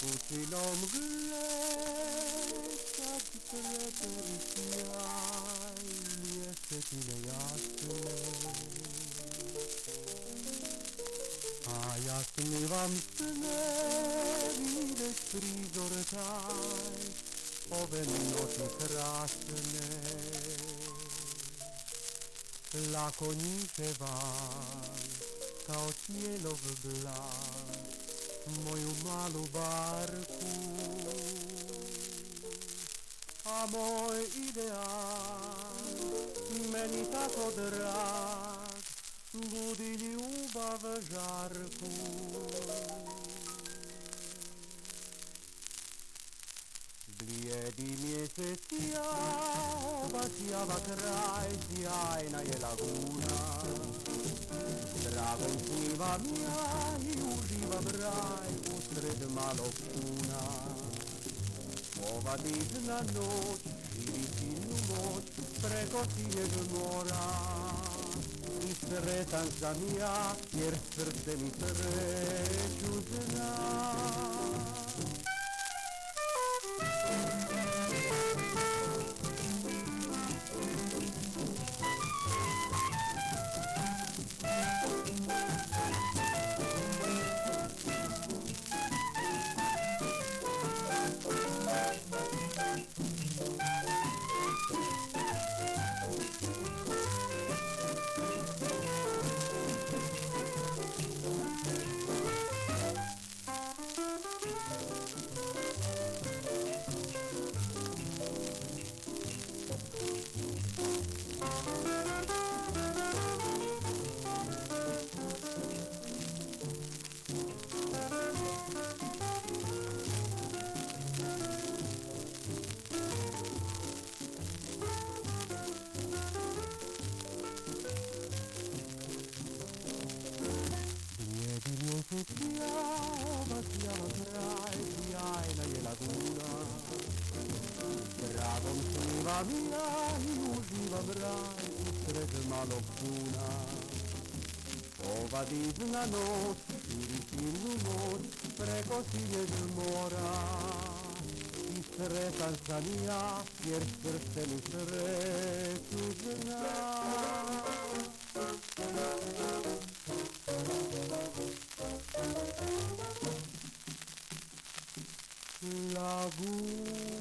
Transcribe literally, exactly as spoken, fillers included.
Puțin om gândesc, atâtele periciai, este tine iasne. Aia mi vam snevide prizortai, ove noti krasne. La konice van, kao cielo w blan, moju malu barku, a moj ideal meni tako drag, budi ljubav žarku. Blijedi mjesec sjava, sjava kraj, sjajna je laguna. Dragom sniva mja i uživam raj usred malog puna. Ova divna noć širi silnu moć preko siljeg mora. I sretan sam ja jer srce mi sreću zna. Sjava, sjava kraj, sjajna je laguna. Dragom snivam ja i uživam raj usred malog puna. Ova divna noć širi silnu moć preko siljeg mora. I sretan sam ja jer srce mi sreću zna. Laguna.